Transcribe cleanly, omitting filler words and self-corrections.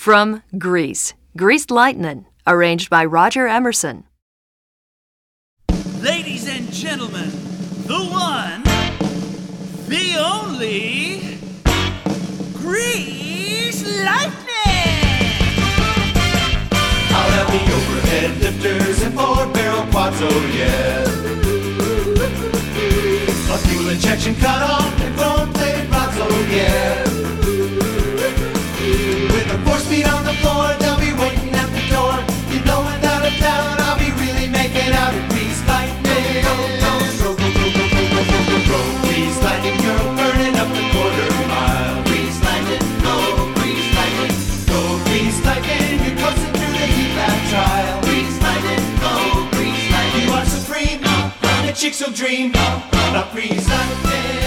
From Grease, Greased Lightnin', arranged by Roger Emerson. Ladies and gentlemen, the one, the only, Grease Lightnin'! I'll have the overhead lifters and 4-barrel quads, oh yeah. A fuel injection cutoff and chrome-plated rods, oh yeah. With a 4-speed on the floor, they'll be waiting at the door. You know without a doubt, I'll be really making out a Grease Lightning. Go, go, go, go, go, go, go, go, go, go. Grease Lightning, you're burning up the quarter-mile. Grease Lightning, go, Grease Lightning. Go, Grease Lightning, you're coasting through the heat lap trial. Grease Lightning, go, Grease Lightning. You are supreme, the chicks will dream of Grease Lightning.